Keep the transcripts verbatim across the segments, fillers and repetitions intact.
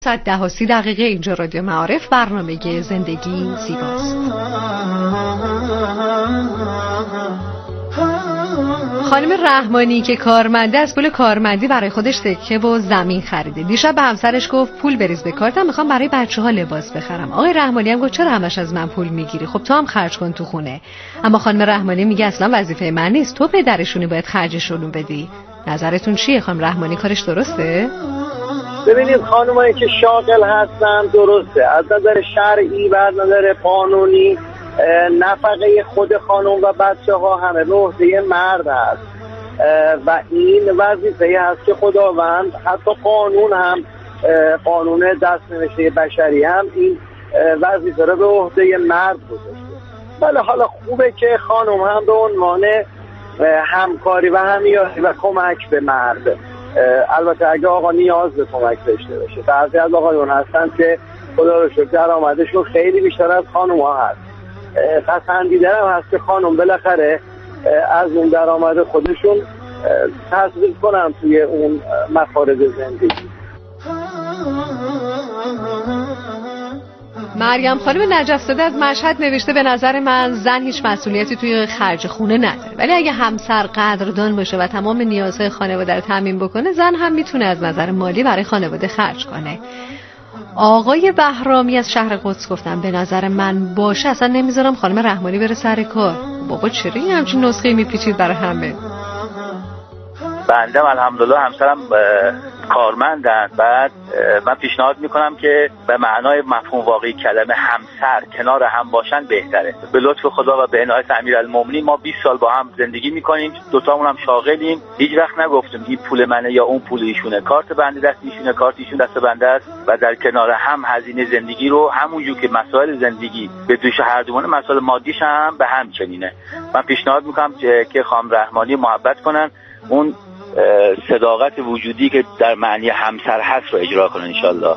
صد ده و سی دقیقه اینجا رادیو معارف، برنامه زندگی زیباست. خانم رحمانی که کارمنده از پول کارمندی برای خودش تکه و زمین خریده. دیشب به همسرش گفت پول بریز به کارتم، میخوام برای بچه ها لباس بخرم. آقای رحمانی هم گفت چرا همش از من پول میگیری؟ خب تو هم خرج کن تو خونه. اما خانم رحمانی میگه اصلا وظیفه من نیست، تو پدرشونی باید خرجشون بدی. نظرتون چیه خانم رحمانی؟ کارش درسته؟ ببینید خانمایی که شاغل هستن درسته، از نظر شرعی و از نظر قانونی نفقه خود خانم و بچه ها همه به عهده مرد هست و این وظیفه هست که خداوند، حتی قانون هم، قانون دستنوشته بشری هم این وظیفه رو به عهده مرد گذاشته. ولی حالا خوبه که خانم هم به عنوان همکاری و همیاری و کمک به مرد، البته اگه آقا نیاز به کمک داشته باشه، بعضی از آقایون هستن که خدا رو شکر درآمدشون خیلی بیشتر از خانم ها هست، پسندیده هم هست که خانم بالاخره از اون درآمد خودشون تصویب کنن توی اون مخارج زندگی. مریم خانم نجف‌زاده از مشهد نوشته به نظر من زن هیچ مسئولیتی توی خرج خونه نداره، ولی اگه همسر قدردان باشه و تمام نیازهای خانواده رو تامین بکنه، زن هم میتونه از نظر مالی برای خانواده خرج کنه. آقای بهرامی از شهر قدس گفتن به نظر من باشه اصلا نمیذارم خانم رحمانی بره سر کار. بابا چرا این همچین نسخه میپیچید برای همه؟ بنده الحمدلله همسرم کارمندن. بعد من پیشنهاد میکنم که به معنای مفهوم واقعی کلمه همسر کنار هم باشن بهتره. به لطف خدا و به عنایت امیرالمومنین ما بیست سال با هم زندگی میکنیم، دوتامون هم شاغلیم، هیچ وقت نگفتیم این پول منه یا اون پول ایشونه. کارت بنده دست ایشونه، کارت ایشون دست بنده است و در کنار هم هزینه زندگی رو همونجور که مسائل زندگی به دوش هر دومونه، مسائل مادیش هم به هم چنینه. من پیشنهاد میکنم که خانم رحمانی محبت کنن، اون صداقت وجودی که در معنی همسر هست رو اجرا کنن انشالله.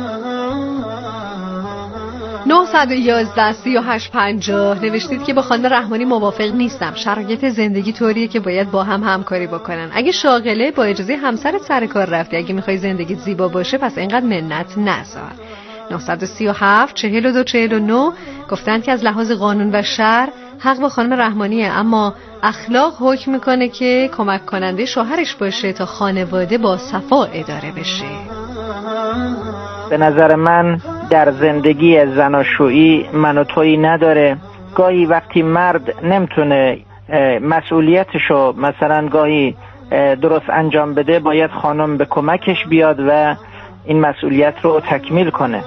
نه یک یک سی و هشت پنجاه نوشتید که با خانم رحمانی موافق نیستم، شرایط زندگی طوریه که باید با هم همکاری بکنن. اگه شاغله با اجازه همسرت سر کار رفتی، اگه میخوای زندگیت زیبا باشه پس اینقدر منت نذار. نه سه هفت چهل و دو چهل و نه گفتن که از لحاظ قانون و شرع حق با خانم رحمانیه، اما اخلاق حکم میکنه که کمک کننده شوهرش باشه تا خانواده با صفا اداره بشه. به نظر من در زندگی زناشویی من و تویی نداره. گاهی وقتی مرد نمیتونه مسئولیتشو مثلا گاهی درست انجام بده، باید خانم به کمکش بیاد و این مسئولیت رو تکمیل کنه.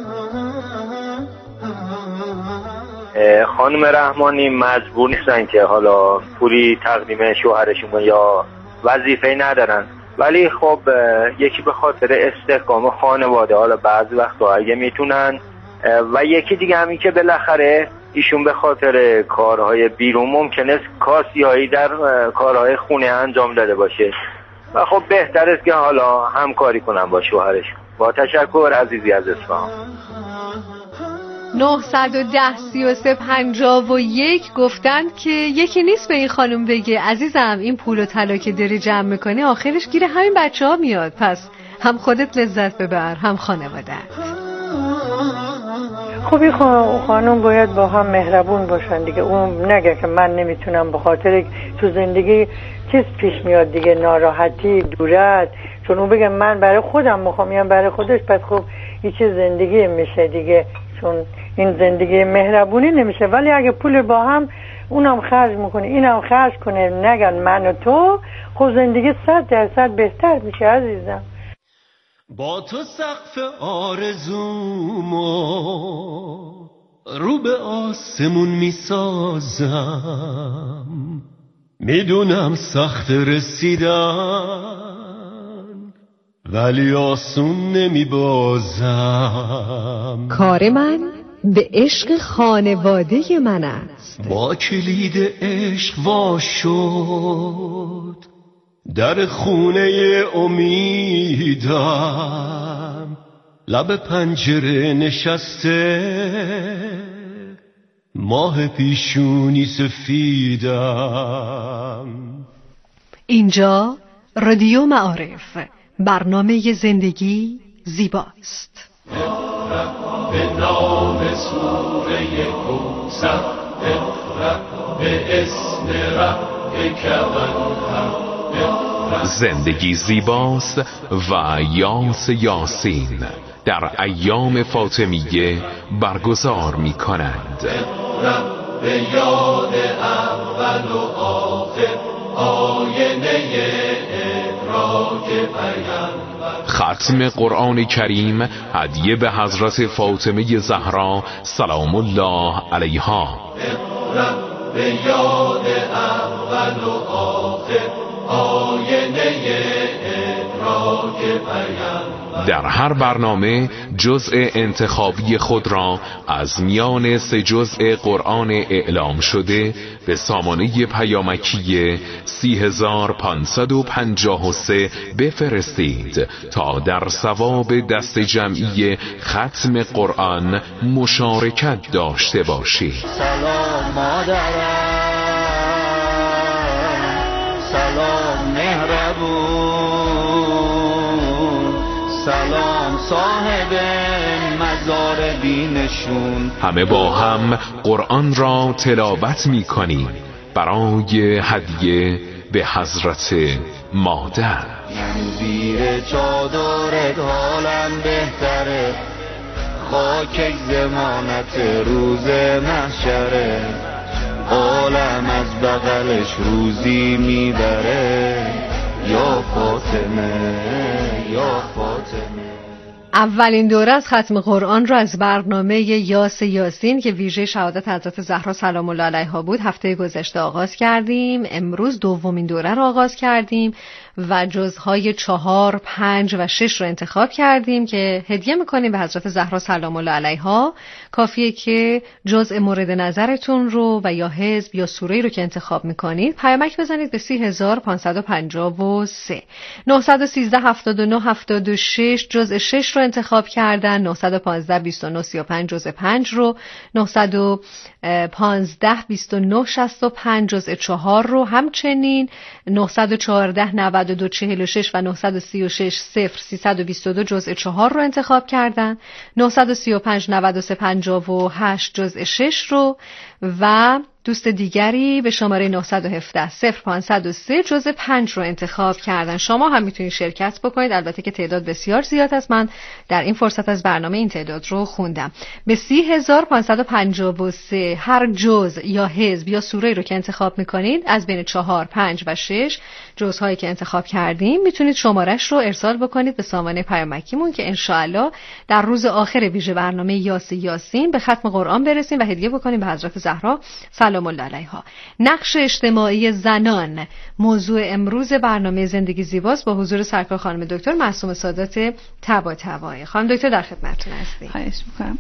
خانم رحمانی مجبور نیستن که حالا پولی تقدیم شوهرشون یا وظیفه‌ای ندارن، ولی خب یکی به خاطر استحکام خانواده، حالا بعضی وقتا اگه میتونن، و یکی دیگه همین که بالاخره ایشون به خاطر کارهای بیرون ممکنه کاسیایی در کارهای خونه انجام داده باشه و خب بهتر است که حالا همکاری کنن با شوهرشون. با تشکر عزیزی از اصفهان. نه یک صفر سی و سه پنجاه و یک گفتند که یکی نیست به این خانم بگه عزیزم این پول و طلا که داری جمع میکنی آخرش گیر همین بچه ها میاد، پس هم خودت لذت ببر هم خانواده‌ات. خب این خانم باید با هم مهربون باشن دیگه. اون نگه که من نمیتونم به خاطر تو زندگی چیز پیش میاد دیگه، ناراحتی، دورت، چون اون بگه من برای خودم میخوام یا برای خودش، پس خب یه چیز زندگی میشه دیگه، چون این زندگی مهربونی نمیشه. ولی اگه پول با هم اونم خرج میکنه اینم خرج کنه، نگن من و تو، خب زندگی صد درصد بهتر میشه عزیزم. با تو سقف آرزومو رو به آسمون میسازم، میدونم سخت رسیدن ولی آسون نمیبازم. کار من به عشق خانواده من است. با کلید عشق وا شد در خونه امیدم، لب پنجره نشسته ماه پیشونی سفیدم. اینجا رادیو معارف، برنامه زندگی زیباست. به نام سوره کوثر، به اسم ربک والحق. زندگی زیباست و یاس یاسین در ایام فاطمیه برگزار می کنند. به یاد اول و آخر آینه ادراک پیامبر. ختم قرآن کریم هدیه به حضرت فاطمه زهرا سلام الله علیها. به یاد اول و آخر آینه ادراک پیامبر. در هر برنامه جزء انتخابی خود را از میان سه جزء قرآن اعلام شده به سامانه پیامکی سی هزار پانصد و پنجاه و سه بفرستید تا در ثواب دست جمعی ختم قرآن مشارکت داشته باشید. سلام مادرم، سلام مهربون، سلام صاحب مزار بینشون. همه با هم قرآن را تلاوت می کنیم برای هدیه به حضرت مادر. من زیر چادرت حالم بهتره، خاک زمانت روز محشره، عالم از بغلش روزی میبره، یا فاطمه یا فاطمه. اولین دوره از ختم قرآن را از برنامه یاس یاسین که ویژه شهادت حضرت زهرا سلام الله علیها بود هفته گذشته آغاز کردیم. امروز دومین دوره را آغاز کردیم و جزهای چهار، پنج و شش رو انتخاب کردیم که هدیه میکنیم به حضرت زهرا سلام الله علیها. کافیه که جزء مورد نظرتون رو و یا حزب یا سوره رو که انتخاب میکنید پیامک بزنید به سی هزار پانصد و پنجاه و سه. نه یک سه هفتاد و نه هفتاد و شش جزء شش رو انتخاب کردن. نه یک پنج بیست و نه سی و پنج جزء پنج رو، نه یک پنج بیست و نه شصت و پنج جزء چهار رو، همچنین نه یک چهار نود و دو چهل و شش و نه سه شش صفر سیصد و بیست و دو جزء چهار رو انتخاب کردن. نه سه پنج نود و سه پنجاه و هشت جزء شش رو و دوست دیگری به شماره نه یک هفت صفر پانصد و سه جزء پنج رو انتخاب کردن. شما هم میتونید شرکت بکنید، البته که تعداد بسیار زیاد است. من در این فرصت از برنامه این تعداد رو خوندم. به سی هزار پانصد و پنجاه و سه هر جزء یا حزب یا سوره رو که انتخاب میکنید از بین چهار، پنج و شش جزءهایی که انتخاب کردیم میتونید شمارش رو ارسال بکنید به سامانه پیامکیمون که انشاءالله در روز آخر ویژه برنامه یاس یاسین به ختم قرآن برسیم و هدیه بکنیم به حضرت زهرا سلام الله علیها. نقش اجتماعی زنان موضوع امروز برنامه زندگی زیباست با حضور سرکار خانم دکتر معصومه سادات طباطبایی. خانم دکتر در خدمتتون هستیم. خواهش می‌کنم.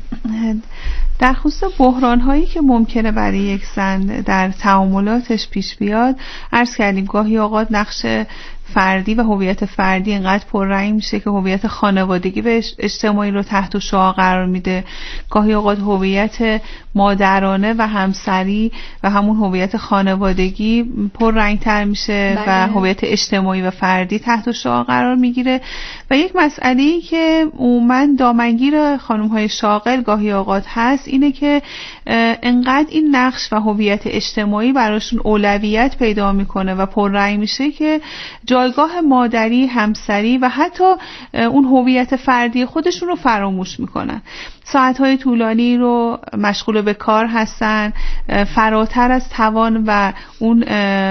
در خصوص بحران‌هایی که ممکنه برای یک زن در تعاملاتش پیش بیاد، عرض کردیم گاهی اوقات نقش فردی و هویت فردی اینقدر پررنگ میشه که هویت خانوادگی و اجتماعی رو تحت شعاع قرار میده. گاهی اوقات هویت مادرانه و همسری و همون هویت خانوادگی پررنگ‌تر میشه و هویت اجتماعی و فردی تحت شعاع قرار میگیره. و یک مسئله‌ای که عموماً دامنگیر خانم‌های شاغل گاهی اوقات هست اینه که انقدر این نقش و هویت اجتماعی براشون اولویت پیدا میکنه و پررنگ میشه که جایگاه مادری، همسری و حتی اون هویت فردی خودشون رو فراموش میکنن. ساعتهای طولانی رو مشغول به کار هستن، فراتر از توان و اون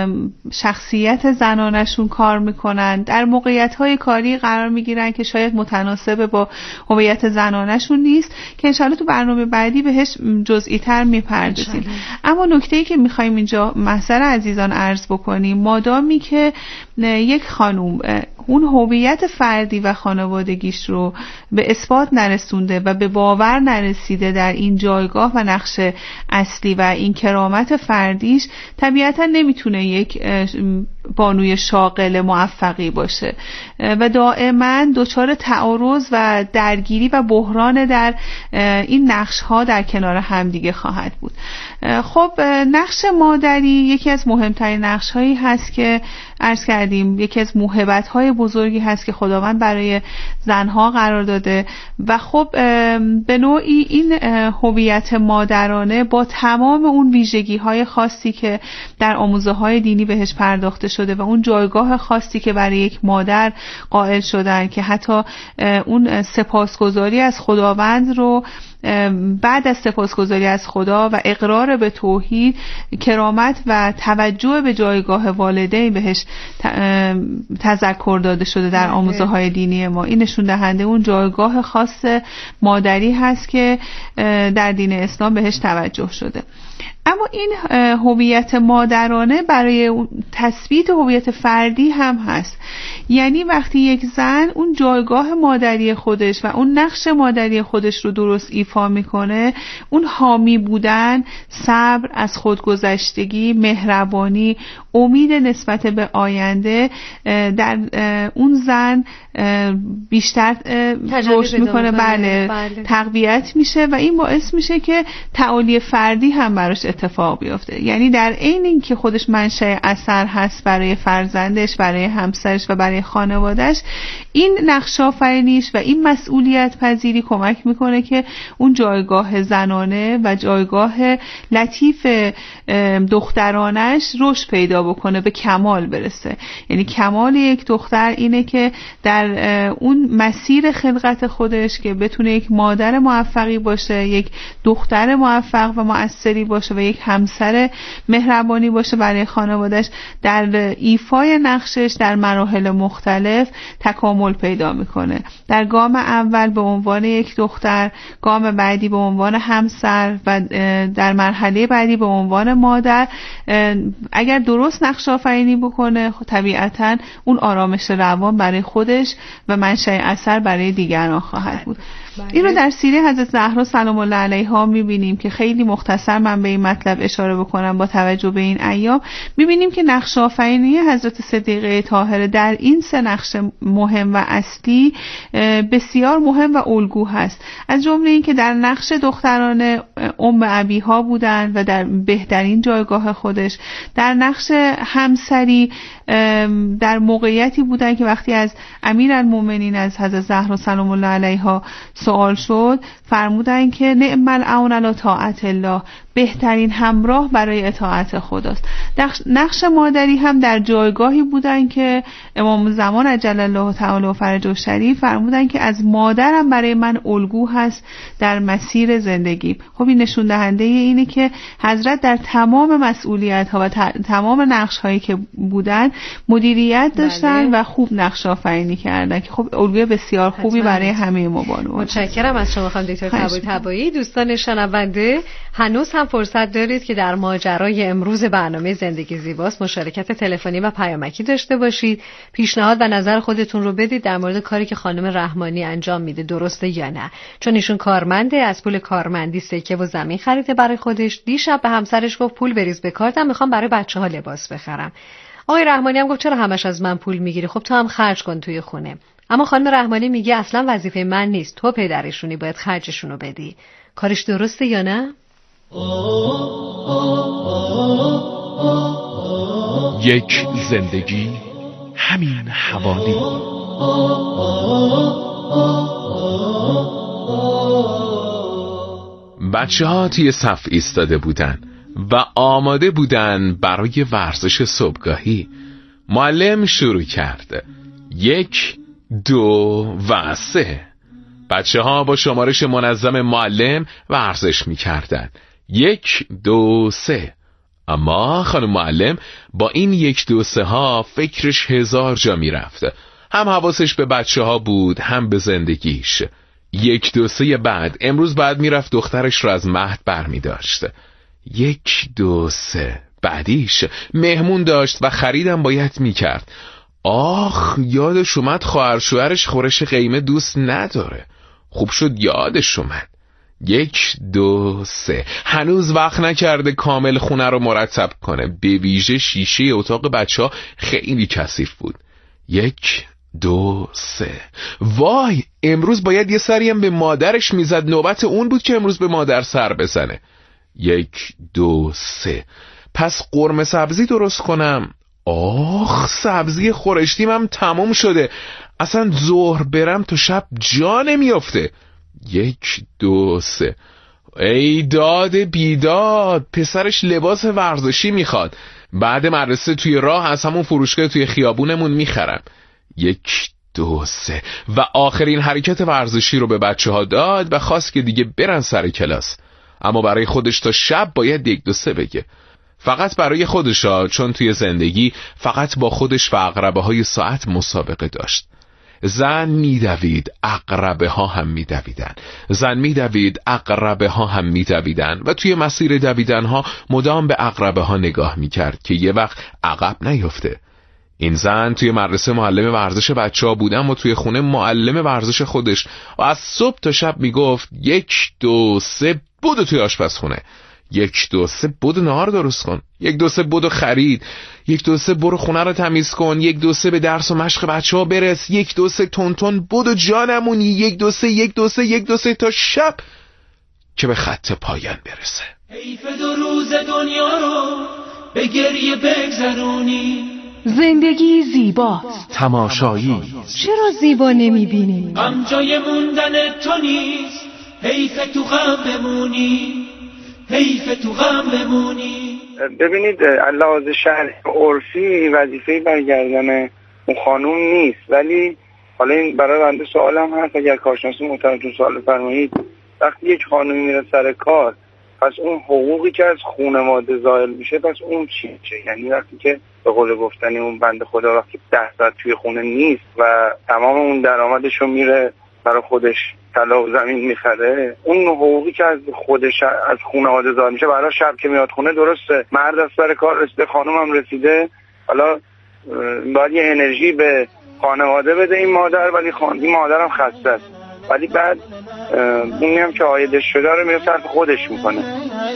شخصیت زنانشون کار میکنن، در موقعیت‌های کاری قرار میگیرن که شاید متناسب با هویت زنانشون نیست که انشاءالله تو برنامه بعدی بهش جزئی تر میپردازیم. اما نکته‌ای که میخوایم اینجا محضر عزیزان عرض بکنیم، مادامی که یک خانوم اون هویت فردی و خانوادگیش رو به اثبات نرسونده و به باور نرسیده در این جایگاه و نقش اصلی و این کرامت فردیش، طبیعتا نمیتونه یک بانوی شاغل موفقی باشه و دائما دچار تعارض و درگیری و بحران در این نقش ها در کنار همدیگه خواهد بود. خب نقش مادری یکی از مهمترین نقش هایی هست که عرض کردیم یکی از موهبت‌های بزرگی هست که خداوند برای زنها قرار داده و خب به نوعی این هویت مادرانه با تمام اون ویژگی‌های خاصی که در آموزه‌های دینی بهش پرداخته شده و اون جایگاه خاصی که برای یک مادر قائل شدن که حتی اون سپاسگزاری از خداوند رو بعد از سپاسگزاری از خدا و اقرار به توحید کرامت و توجه به جایگاه والدین بهش تذکر داده شده در آموزه‌های دینی ما. این نشون دهنده اون جایگاه خاص مادری هست که در دین اسلام بهش توجه شده. اما این هویت مادرانه برای تثبیت هویت فردی هم هست. یعنی وقتی یک زن اون جایگاه مادری خودش و اون نقش مادری خودش رو درست ایفا میکنه، اون حامی بودن، صبر، از خودگذشتگی، مهربانی، امید نسبت به آینده در اون زن بیشتر رشد میکنه، بله, بله تقویت میشه و این باعث میشه که تعالی فردی هم براش اتفاق بیفته. یعنی در عین اینکه خودش منشأ اثر هست برای فرزندش، برای همسرش و برای خانوادهش، این نقش آفرینیش و این مسئولیت پذیری کمک میکنه که اون جایگاه زنانه و جایگاه لطیف دخترانش رشد پیدا بکنه، به کمال برسه. یعنی کمال یک دختر اینه که در اون مسیر خلقت خودش که بتونه یک مادر موفقی باشه، یک دختر موفق و مؤثری باشه و یک همسر مهربانی باشه برای خانواده‌اش، در ایفای نقشش در مراحل مختلف تکامل پیدا میکنه. در گام اول به عنوان یک دختر، گام بعدی به عنوان همسر و در مرحله بعدی به عنوان مادر. اگر درست نقش آفرینی بکنه خب طبیعتاً اون آرامش روان برای خودش و منشأ اثر برای دیگران خواهد بود. این رو در سیره حضرت زهرا سلام الله علیها میبینیم که خیلی مختصر من به این مطلب اشاره بکنم. با توجه به این ایام میبینیم که نقش آفرینی حضرت صدیقه طاهره در این سه نقش مهم و اصلی بسیار مهم و الگو هست. از جمله این که در نقش دختران ام ابیها بودن و در بهترین جایگاه خودش، در نقش همسری در موقعیتی بودن که وقتی از امیرالمومنین از حضرت زهرا سلام الله علیها سوال شد فرمودن که نعم العون علی طاعت الله، بهترین همراه برای اطاعت خداست. نقش مادری هم در جایگاهی بودن که امام زمان عجل الله تعالی و فرجه شریف فرمودن که از مادرم برای من الگو هست در مسیر زندگی. خب این نشون دهنده اینه که حضرت در تمام مسئولیت ها و تمام نقش هایی که بودن مدیریت داشتن بله. و خوب نقش آفرینی کردن که خب الگوی بسیار خوبی حتما. برای همه ما بانو. متشکرم از شما خانم دکتر تبایی تبایی. دوستان شنونده هنوز هم فرصت دارید که در ماجرای امروز برنامه زندگی زیباست مشارکت تلفنی و پیامکی داشته باشید. پیشنهاد و نظر خودتون رو بدید در مورد کاری که خانم رحمانی انجام میده درسته یا نه، چون ایشون کارمنده، از پول کارمندی سکه و زمین خریده برای خودش. دیشب به همسرش گفت پول بریز به کارتم، میخوام برای بچه‌ها لباس بخرم. آقای رحمانی هم گفت چرا همش از من پول میگیری، خب تو هم خرج کن توی خونه. اما خانم رحمانی میگه اصلا وظیفه من نیست، تو پدرشونی، باید خرجشونو بدی. کارش درسته یا نه؟ یک زندگی همین حوالی. بچه ها توی صف ایستاده بودن و آماده بودن برای ورزش صبحگاهی. معلم شروع کرد. یک، دو و سه. بچه ها با شمارش منظم معلم ورزش می کردن. یک، دو، سه. اما خانم معلم با این یک دو سه ها فکرش هزار جا می رفت. هم حواسش به بچه ها بود هم به زندگیش. یک دو سه بعد امروز بعد می رفت دخترش رو از مهد بر می داشت. یک دو سه بعدیش مهمون داشت و خریدم باید می کرد. آخ یادش اومد خواهر شوهرش خورش قیمه دوست نداره. خوب شد یادش اومد. یک دو سه. هنوز وقت نکرده کامل خونه رو مرتب کنه. به ویژه شیشه اتاق بچه ها خیلی کثیف بود. یک دو سه. وای امروز باید یه سری هم به مادرش میزد. نوبت اون بود که امروز به مادر سر بزنه. یک دو سه. پس قرمه سبزی درست کنم. آخ سبزی خورشتیم هم تموم شده، اصلا ظهر برم تا شب جا نمیافته. یک دو سه. ای داد بیداد، پسرش لباس ورزشی میخواد، بعد مدرسه توی راه از همون فروشگاه توی خیابونمون میخرم. یک دو سه. و آخرین حرکت ورزشی رو به بچه ها داد و خواست که دیگه برن سر کلاس، اما برای خودش تا شب باید یک دو سه بگه. فقط برای خودشا، چون توی زندگی فقط با خودش و عقربه های ساعت مسابقه داشت. زن میدوید، عقربه ها هم میدویدن. زن میدوید، عقربه ها هم میدویدن و توی مسیر دویدن ها مدام به عقربه ها نگاه میکرد که یه وقت عقب نیفته. این زن توی مدرسه معلم ورزش بچه ها بودن و توی خونه معلم ورزش خودش و از صبح تا شب میگفت یک دو سه بودو توی آشپزخونه، یک دو سه بودو نهار درست کن، یک دو سه بودو خرید، یک دو سه برو خونه رو تمیز کن، یک دو سه به درس و مشق بچه ها برس، یک دو سه تون تون بودو جا نمونی، یک دو سه یک دو سه یک دو سه تا شب که به خط پایان برسه. حیف دو روز دنیا رو به گریه بگذرونی، زندگی زیباست، تماشایی. چرا زیبا نمیبینی؟ غم جای موندن تو نیست، حیف تو غم بمونی، حیف تو غم بمونی. ببینید لحاظ شرعی عرفی وظیفه برگردن اون خانوم نیست، ولی حالا این برای بنده سوالم هست، اگر کارشناس محترمتون سوال فرمایید، وقتی یک خانومی میره سر کار، پس اون حقوقی که از خانواده زائل میشه پس اون چی میشه؟ یعنی وقتی که به قول گفتنی اون بنده خدا وقتی ده ساعت توی خونه نیست و تمام اون درآمدش رو میره برای خودش طلا و زمین میخره، اون حقوقی که از خودش از خانواده زائل میشه برای شب که میاد خونه، درسته مرد از سر کار رسیده، خانم هم رسیده، حالا باید یه انرژی به خانواده بده این مادر، ولی خان... این مادر هم خسته است، ولی بعد اونی هم که عایدش شده رو میره صرف خودش میکنه.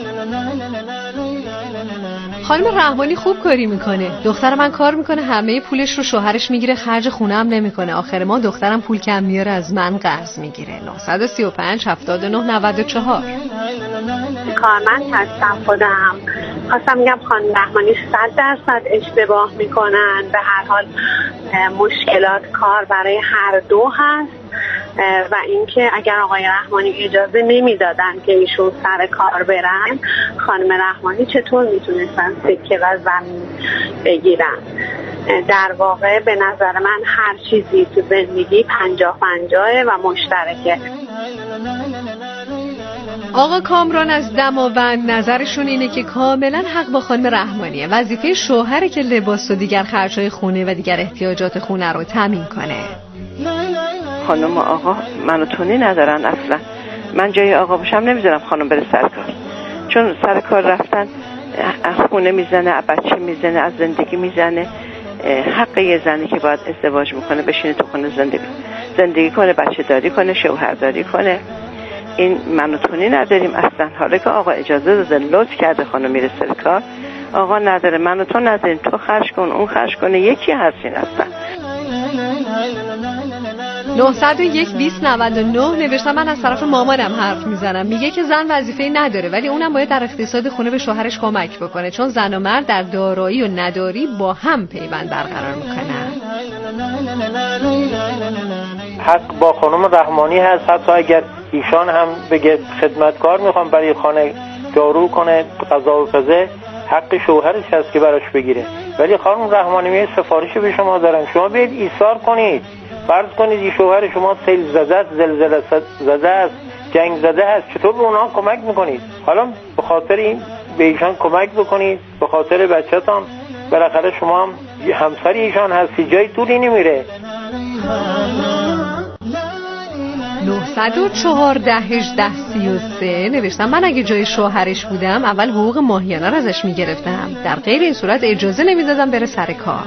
خانم رحمانی خوب کاری میکنه. دختر من کار میکنه، همه پولش رو شوهرش میگیره، خرج خونه هم نمیکنه. آخر ما دخترم پول کم میاره از من قرض میگیره. نه سه پنج هفتاد و نه نود و چهار. کارمند هستم خودم. خواستم میگم خانم رحمانی صد درصد اشتباه میکنن. به هر حال مشکلات کار برای هر دو هست و اینکه اگر آقای رحمانی اجازه نمیدادن که ایشون سر کار برن، خانم رحمانی چطور میتونستن سکه و زمین بگیرن؟ در واقع به نظر من هر چیزی تو زندگی پنجاه پنجاهه و مشترکه. آقا کامران از دماوند نظرشون اینه که کاملا حق با خانم رحمانیه. وظیفه شوهره که لباس و دیگر خرجای خونه و دیگر احتیاجات خونه رو تامین کنه. خانم و آقا منو تونی ندارن اصلا. من جای آقا باشم نمیذارم خانم بره سر کار، چون سر کار رفتن خونه میزنه، بچه میزنه، از زندگی میزنه. حق یه زنی که باید ازدواج میکنه بشینه تو خونه زندگی زندگی کنه، بچه داری کنه، شوهر داری کنه. این منو تونی نداریم اصلا. حالا که آقا اجازه داده، لطف کرده خانم میره سر کار، آقا نداره، منو تو نداریم، تو خرج کن اون خرج کنه، یکی هستین اصلا. نه صفر یک بیست نود و نه نوشتم. من از طرف مامانم حرف میزنم، میگه که زن وظیفه‌ای نداره ولی اونم باید در اقتصاد خونه به شوهرش کمک بکنه، چون زن و مرد در دارایی و نداری با هم پیوند برقرار میکنن. حق با خانم رحمانی هست، حتی اگر ایشان هم بگه خدمتکار میخوام برای خانه جارو کنه، غذا و غذا، حق شوهرش هست که براش بگیره. ولی خانم رحمانی می سفارشی به شما دارم، شما بیاید ایثار کنید. فرض کنید این شوهر شما سیل زده است، زلزله زده است، جنگ زده است، چطور به اونها کمک میکنید؟ حالا به خاطر این به ایشان کمک بکنید، به خاطر بچه‌تان. بالاخره شما هم همسر ایشان هستی، جای دوری نمیره. نه چهار هجده سی و سه نوشتم. من اگه جای شوهرش بودم اول حقوق ماهیانه رو ازش میگرفتم، در غیر این صورت اجازه نمیدادم بره سر کار.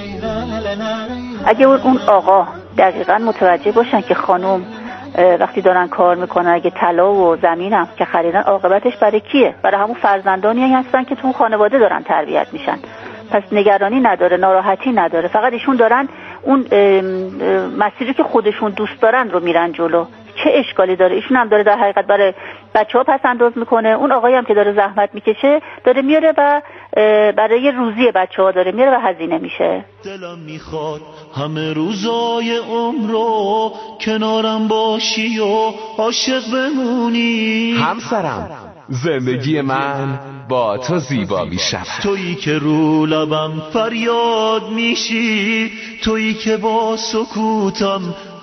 اگه اون آقا دقیقاً متوجه باشن که خانم وقتی دارن کار میکنن اگه طلا و زمینم که خریدن عاقبتش برای کیه؟ برای همون فرزندانی هستن که تو اون خانواده دارن تربیت میشن. پس نگرانی نداره، ناراحتی نداره، فقط ایشون دارن اون مسیری که خودشون دوست دارن رو میرن جلو. چه اشکالی داره؟ ایشون هم داره در حقیقت برای بچه‌ها پس انداز میکنه، اون آقایی هم که داره زحمت میکشه داره میاره و برای روزی بچه‌ها داره میاره و هزینه میشه. دلم میخواد همه روزای عمرو کنارم باشی و عاشق بمونی. همسرم، زندگی من با تو زیبا میشود. تویی که رو لبم فریاد میشی، تویی که با سکوتم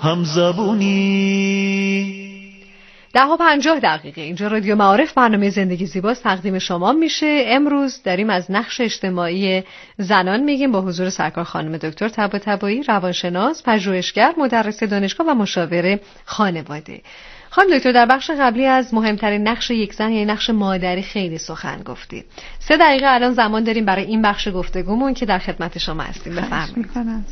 همزبونی. ده و پنجاه دقیقه اینجا رادیو معارف، برنامه زندگی زیباست تقدیم شما میشه. امروز داریم از نقش اجتماعی زنان میگیم با حضور سرکار خانم دکتر طباطبایی، روانشناس، پژوهشگر، مدرس دانشگاه و مشاور خانواده. خانم دکتر، در بخش قبلی از مهمترین نقش یک زن یعنی نقش مادری خیلی سخن گفتید. سه دقیقه الان زمان داریم برای این بخش گفتگومون که در خدمت شما هستیم. بفرمایید.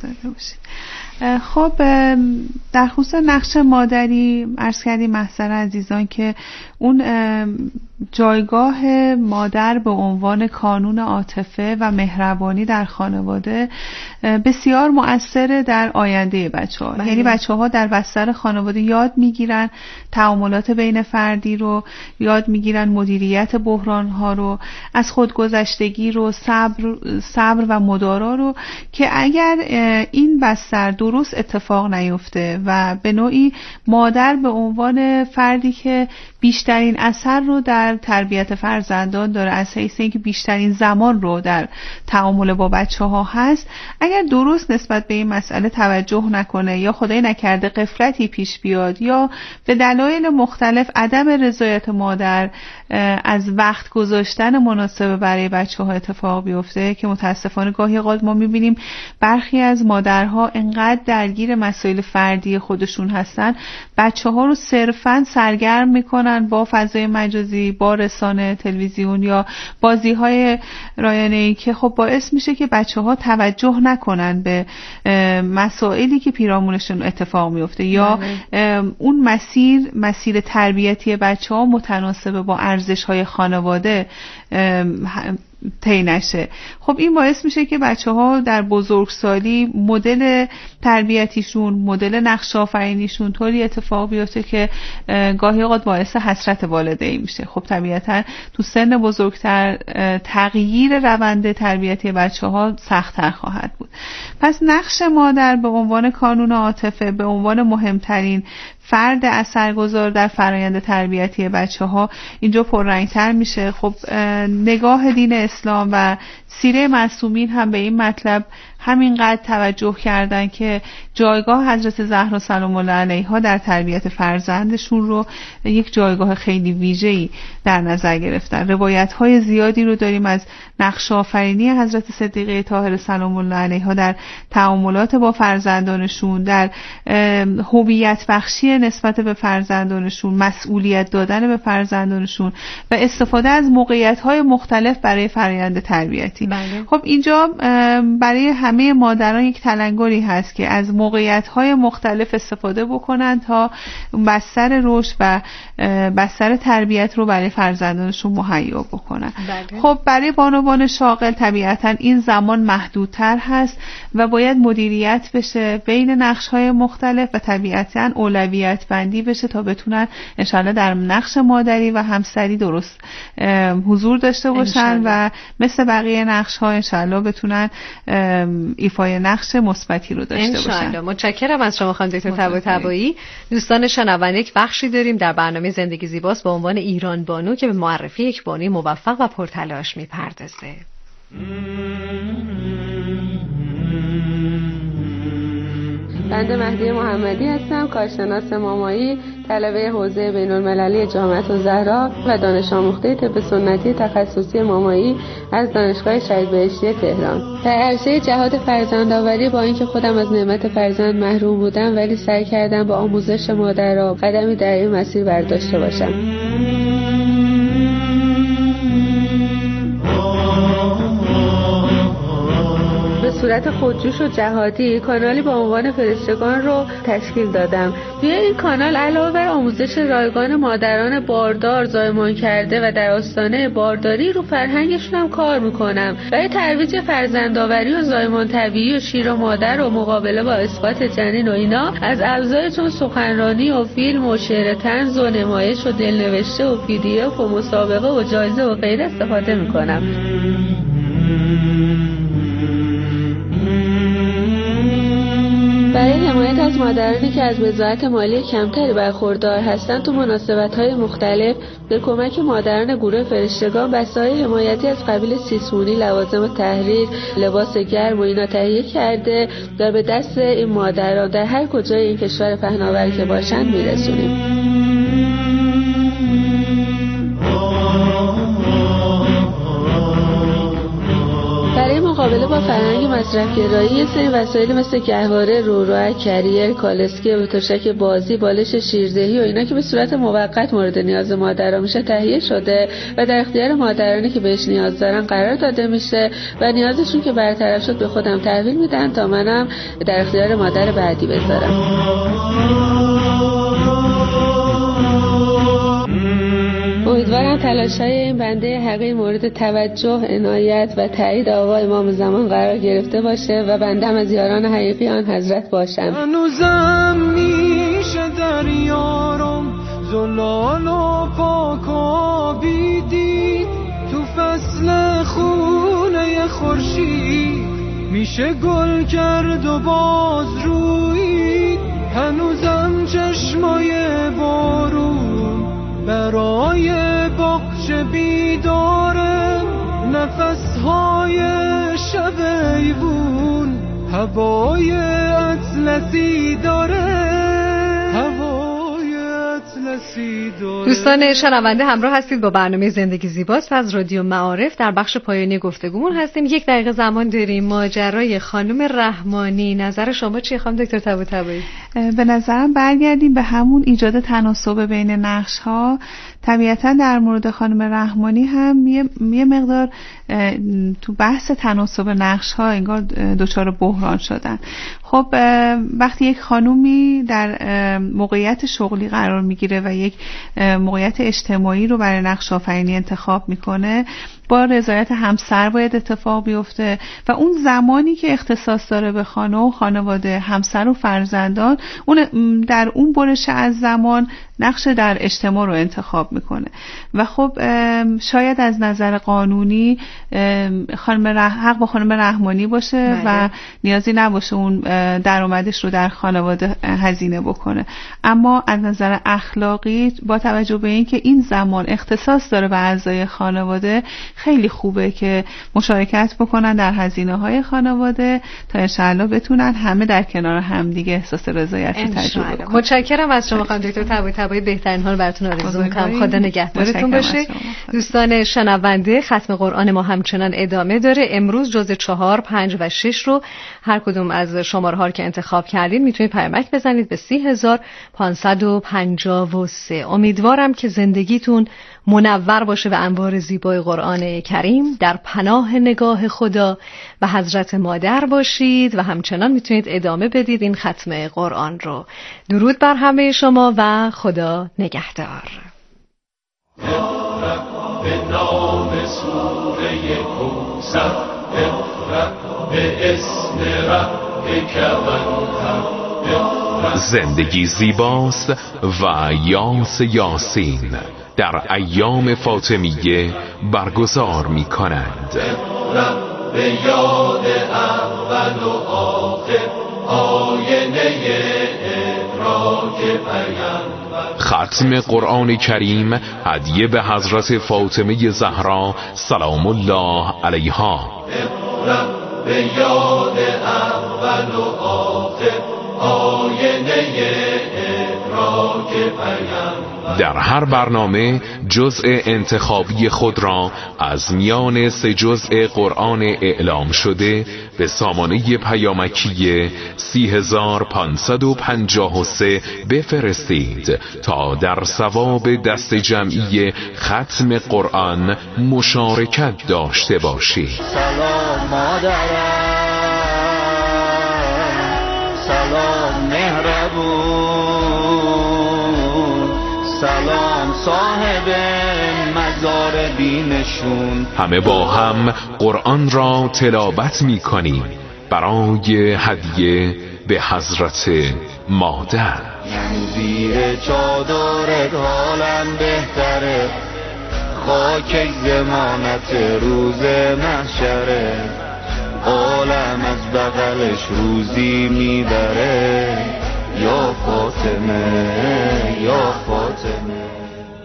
خب در خصوص نقش مادری عرض کردیم محضر عزیزان که اون جایگاه مادر به عنوان کانون عاطفه و مهربانی در خانواده بسیار مؤثره در آینده بچه‌ها. بله. یعنی بچه‌ها در بستر خانواده یاد میگیرن تعاملات بین فردی رو، یاد میگیرن مدیریت بحران‌ها رو، از خودگذشتگی رو، صبر صبر و مدارا رو، که اگر این بستر درست اتفاق نیفته و به نوعی مادر به عنوان فردی که بیشترین اثر رو در تربیت فرزندان داره، از حیث اینکه بیشترین زمان رو در تعامل با بچه‌ها هست، اگر درست نسبت به این مسئله توجه نکنه یا خدای نکرده غفلتی پیش بیاد یا به دلایل مختلف عدم رضایت مادر از وقت گذاشتن مناسب برای بچه‌ها اتفاق بیفته، که متاسفانه گاهی اوقات ما می‌بینیم برخی از مادرها انقدر درگیر مسائل فردی خودشون هستن، بچه‌ها رو صرفاً سرگرم می‌کنن با فضای مجازی، با رسانه تلویزیون یا بازی‌های رایانه‌ای که خب باعث میشه که بچه‌ها توجه نکنن به مسائلی که پیرامونشون اتفاق میفته یا اون مسیر مسیر تربیتی بچه‌ها متناسب با ارزش‌های خانواده طی نشه. خب این باعث میشه که بچه‌ها در بزرگسالی مدل تربیتیشون، مدل نقش آفرینیشون طوری اتفاق بیفته که گاهی اوقات باعث حسرت والدین میشه. خب طبیعتاً تو سن بزرگتر تغییر روند تربیتی بچه‌ها سخت‌تر خواهد بود. پس نقش مادر به عنوان کانون عاطفه، به عنوان مهمترین فرد اثرگذار در فرآیند تربیتی بچه‌ها اینجا پررنگ‌تر میشه. خب نگاه دین اسلام و سیره معصومین هم به این مطلب همینقدر توجه کردن که جایگاه حضرت زهرا سلام الله علیها در تربیت فرزندشون رو یک جایگاه خیلی ویژه‌ای در نظر گرفتن. روایت‌های زیادی رو داریم از نقش آفرینی حضرت صدیقه طاهره سلام الله علیها در تعاملات با فرزندانشون، در هویت بخشی نسبت به فرزندانشون، مسئولیت دادن به فرزندانشون و استفاده از موقعیت‌های مختلف برای فرآیند تربیتی. بله. خب اینجا برای همه مادران یک تلنگری هست که از موقعیت‌های مختلف استفاده بکنن تا بستر رشد و بستر تربیت رو برای فرزندانشون مهیا بکنن. بله. خب برای بانوان شاغل طبیعتاً این زمان محدودتر هست و باید مدیریت بشه بین نقش‌های مختلف و طبیعتاً اولویت بندی بشه تا بتونن انشالله در نقش مادری و همسری درست حضور داشته باشن انشالله. و مثل بقیه نقش‌ها انشالله بتونن ایفای نقش مثبتی رو داشته انشالله. باشن. متشکرم از شما خانم دکتر طباطبایی. دوستان شنونده، یک بخشی داریم در برنامه زندگی زیباست با عنوان ایران بانو که به معرفی یک بانوی موفق و پرتلاش میپردازه. بنده مهدی محمدی هستم، کارشناس مامایی، طلبه حوزه بین‌المللی جامعه الزهرا و دانش آموخته طب سنتی تخصصی مامایی از دانشگاه شهید بهشتی تهران. در عرصه جهاد فرزندآوری با اینکه خودم از نعمت فرزند محروم بودم، ولی سعی کردم با آموزش مادرها قدمی در این مسیر برداشته باشم. به صورت خودجوش و جهادی کانالی با عنوان فرشتگان رو تشکیل دادم. توی این کانال علاوه بر آموزش رایگان مادران باردار زایمان کرده و در آستانه بارداری رو فرهنگشون هم کار میکنم. برای ترویج فرزندآوری و زایمان طبیعی و شیر و مادر و مقابله با اسقاط جنین و اینا از ابزار چون سخنرانی و فیلم و شعر طنز و نمایش و دلنوشته و پی دی اف و مسابقه و جایزه و غیره استفاده میکنم. برای حمایت از مادرانی که از وضاحت مالی کمتری برخوردار هستند تو مناسبت‌های مختلف به کمک مادران گروه فرشتگان بسته‌های حمایتی از قبیل سیسمونی، لوازم تحریر، لباس گرم و اینا تهیه کرده و به دست این مادران در هر کجای این کشور پهناور که باشن میرسونیم. برای مقابله با فرهنگ مصرف‌گرایی یه سری وسایل مثل گهواره، روروک، کریر، کالسکه و تشک بازی، بالش شیردهی و اینا که به صورت موقت مورد نیاز مادران میشه تهیه شده و در اختیار مادرانی که بهش نیاز دارن قرار داده میشه و نیازشون که برطرف شد به خودم تحویل میدن تا منم در اختیار مادر بعدی بذارم. امیدوارم تلاش‌های این بنده حقیر مورد توجه، عنایت و تایید آقا امام زمان قرار گرفته باشه و بنده هم از یاران حقیقی آن حضرت باشم. هنوزم میشه در یارم زلال و پاکابی دید، تو فصل خونه خورشید میشه گل کرد و باز روید. هنوزم چشمای بارون برای باغچه بیدارم، نفسهای شب ایوون هوای اطلسی داره، هوای اطلسی داره. دوستان شنونده همراه هستید با برنامه زندگی زیباست و از رادیو معارف در بخش پایانی گفتگومون هستیم. یک دقیقه زمان داریم. ماجرای خانم رحمانی، نظر شما چیه خانم دکتر طباطبایی؟ به نظرم برگردیم به همون ایجاد تناسب بین نقش ها. طبیعتا در مورد خانم رحمانی هم یه, یه مقدار تو بحث تناسب نقش ها انگار دچار بحران شدن. خب وقتی یک خانومی در موقعیت شغلی قرار میگیره و یک موقعیت اجتماعی رو برای نقش آفرینی انتخاب میکنه، با رضایت همسر باید اتفاق بیفته و اون زمانی که اختصاص داره به خانه و خانواده، همسر و فرزندان، اون در اون برش از زمان نقش در اجتماع رو انتخاب میکنه و خب شاید از نظر قانونی خانم رح... حق با خانم رحمانی باشه بله. و نیازی نباشه اون درآمدش رو در خانواده هزینه بکنه، اما از نظر اخلاقی با توجه به این که این زمان اختصاص داره به اعضای خانواده، خیلی خوبه که مشارکت بکنن در هزینه های خانواده تا انشاءالله بتونن همه در کنار هم دیگه احساس رضایت تجربه کنن. متشکرم از شما خانم دکتر طباطبایی، بهترین حال براتون آرزو می‌کنم. خدا نگهدارتون باشه. دوستان شنونده، ختم قرآن ما همچنان ادامه داره. امروز جزء چهار، پنج و شش رو هر کدوم از شماره‌ها که انتخاب کردید میتونید پیامک بزنید به سی هزار پانصد و پنجاه و سه. امیدوارم که زندگیتون منور باشه و انوار زیبای قرآن کریم در پناه نگاه خدا و حضرت مادر باشید و همچنان میتونید ادامه بدید این ختم قرآن رو. درود بر همه شما و خدا نگهدار. به نام سوره کوثر، به اسم ربک والقمر. زندگی زیباست و یاس یاسین در ایام فاطمیه برگزار می کنند. به یاد اول و آخر آینه ادراک پیامبر. ختم قرآن کریم هدیه به حضرت فاطمه زهرا سلام الله علیها. به یاد اول و آخر آینه ادراک پیامبر. در هر برنامه جزء انتخابی خود را از میان سه جزء قرآن اعلام شده به سامانه پیامکی سی هزار پانصد و پنجاه و سه بفرستید تا در ثواب دست جمعی ختم قرآن مشارکت داشته باشید. سلام مادرم سلام مهربون، سلام صاحب مزار بینشون. همه با هم قرآن را تلاوت می کنیم برای هدیه به حضرت مادر. من زیر چادرت حالم بهتره، خاک زمانت روز محشره، عالم از بغلش روزی میبره، یا فاطمه یا فاطمه.